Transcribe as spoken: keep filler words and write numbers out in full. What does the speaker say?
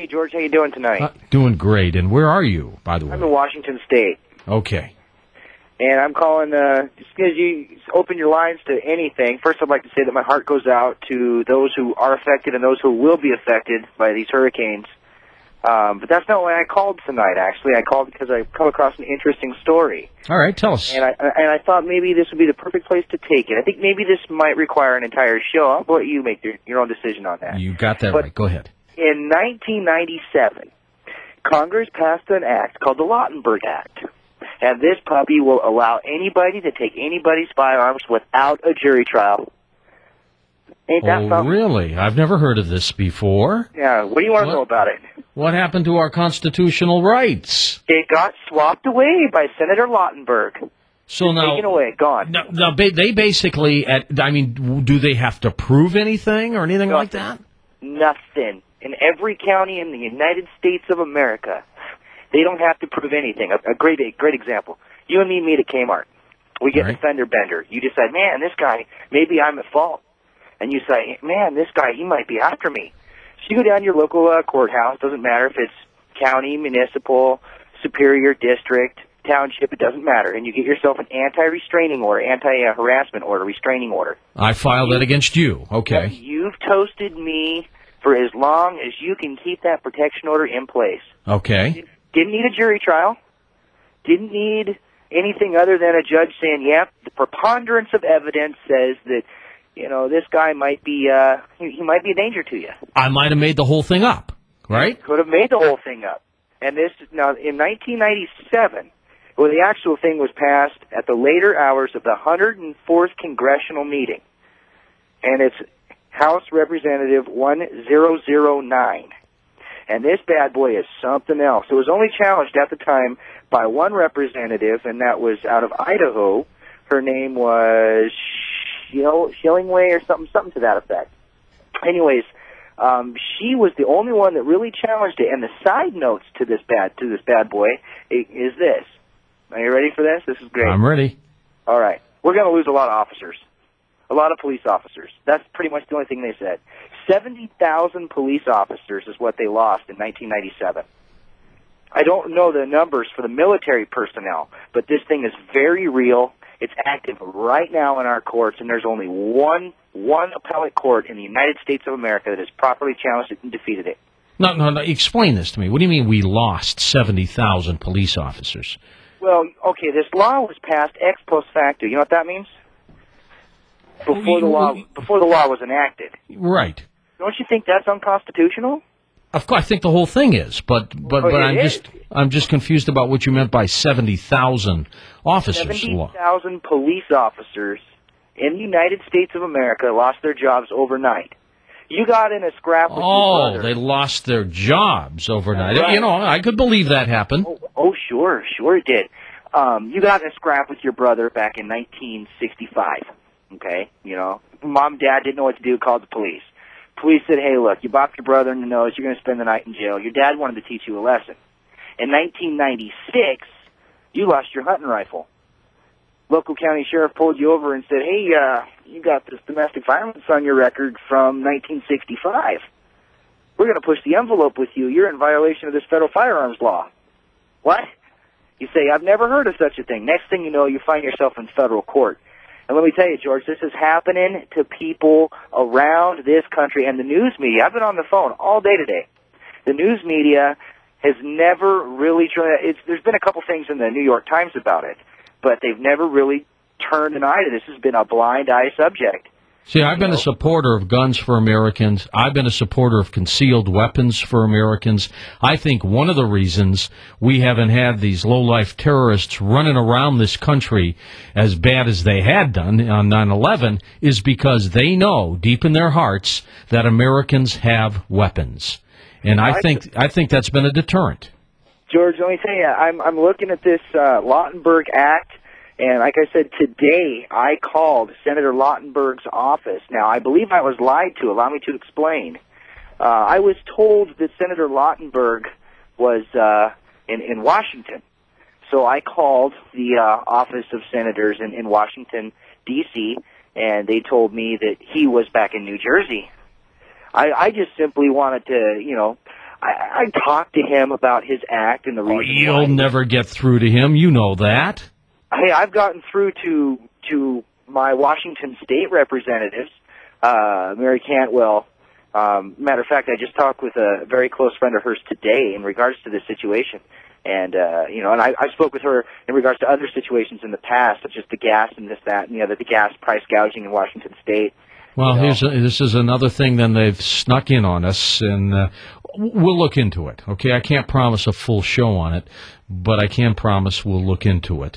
Hey, George, how you doing tonight? Uh, doing great. And where are you, by the way? I'm in Washington State. Okay. And I'm calling, uh, just because you open your lines to anything, first I'd like to say that my heart goes out to those who are affected and those who will be affected by these hurricanes. Um, but that's not why I called tonight, actually. I called because I come across an interesting story. All right, tell us. And I, and I thought maybe this would be the perfect place to take it. I think maybe this might require an entire show. I'll let you make your, your own decision on that. You got that but right. Go ahead. In nineteen ninety-seven, Congress passed an act called the Lautenberg Act. And this puppy will allow anybody to take anybody's firearms without a jury trial. Ain't that oh, something? Really? I've never heard of this before. Yeah, what do you want to know about it? What happened to our constitutional rights? It got swapped away by Senator Lautenberg. So now, taken away, gone. Now, now, they basically, at, I mean, do they have to prove anything or anything Nothing. like that? Nothing. In every county in the United States of America, they don't have to prove anything. A, a great, a great example. You and me meet at Kmart. We get right. a fender bender. You decide, man, this guy, maybe I'm at fault. And you say, man, this guy, he might be after me. So you go down to your local uh, courthouse. Doesn't matter if it's county, municipal, superior, district, township. It doesn't matter. And you get yourself an anti-restraining order, anti-harassment order, restraining order. I filed you, that against you. Okay. You've toasted me for as long as you can keep that protection order in place. Okay. Didn't need a jury trial. Didn't need anything other than a judge saying, yep, the preponderance of evidence says that, you know, this guy might be, uh, he, he might be a danger to you. I might have made the whole thing up, right? Could have made the whole thing up. And this, now, in nineteen ninety-seven, well, the actual thing was passed at the later hours of the one hundred fourth Congressional meeting. And it's House Representative one thousand nine. And this bad boy is something else. It was only challenged at the time by one representative, and that was out of Idaho. Her name was Schillingway or something, something to that effect. Anyways, um, she was the only one that really challenged it. And the side notes to this bad to this bad boy is this. Are you ready for this? This is great. I'm ready. All right. We're going to lose a lot of officers. A lot of police officers. That's pretty much the only thing they said. seventy thousand police officers is what they lost in nineteen ninety-seven. I don't know the numbers for the military personnel, but this thing is very real. It's active right now in our courts, and there's only one one appellate court in the United States of America that has properly challenged it and defeated it. No, no, no. Explain this to me. What do you mean we lost seventy thousand police officers? Well, okay, this law was passed ex post facto. You know what that means? Before the law, before the law was enacted. Right. Don't you think that's unconstitutional? Of course, I think the whole thing is, but but, oh, but I'm is. just I'm just confused about what you meant by seventy thousand officers. Seventy thousand police officers in the United States of America lost their jobs overnight. You got in a scrap with oh, your brother. they lost their jobs overnight. Right. You know, I could believe that happened. Oh, oh sure, sure it did. Um, you got in a scrap with your brother back in nineteen sixty-five. Okay, you know, mom, dad didn't know what to do, called the police. Police said, hey, look, you bopped your brother in the nose, you're going to spend the night in jail. Your dad wanted to teach you a lesson. In nineteen ninety-six, you lost your hunting rifle. Local county sheriff pulled you over and said, hey, uh, you got this domestic violence on your record from nineteen sixty-five. We're going to push the envelope with you. You're in violation of this federal firearms law. What? You say, I've never heard of such a thing. Next thing you know, you find yourself in federal court. And let me tell you, George, this is happening to people around this country and the news media. I've been on the phone all day today. The news media has never really tried. It's, there's been a couple things in the New York Times about it, but they've never really turned an eye to this. This has been a blind eye subject. See, I've been a supporter of guns for Americans. I've been a supporter of concealed weapons for Americans. I think one of the reasons we haven't had these low-life terrorists running around this country as bad as they had done on nine eleven is because they know deep in their hearts that Americans have weapons. And I think I think that's been a deterrent. George, let me tell you, I'm, I'm looking at this uh, Lautenberg Act. And like I said, today I called Senator Lautenberg's office. Now, I believe I was lied to. Allow me to explain. Uh, I was told that Senator Lautenberg was uh, in, in Washington. So I called the uh, Office of Senators in, in Washington, D C, and they told me that he was back in New Jersey. I, I just simply wanted to, you know, I, I talked to him about his act and the reason. Oh, you'll why. never get through to him. You know that. Hey, I've gotten through to to my Washington State representatives, uh, Mary Cantwell. Um, matter of fact, I just talked with a very close friend of hers today in regards to this situation. And, uh, you know, and I, I spoke with her in regards to other situations in the past, such as the gas and this, that, and the other, the gas price gouging in Washington State. Well, you know. here's a, this is another thing then they've snuck in on us, and uh, we'll look into it, okay? I can't promise a full show on it, but I can promise we'll look into it.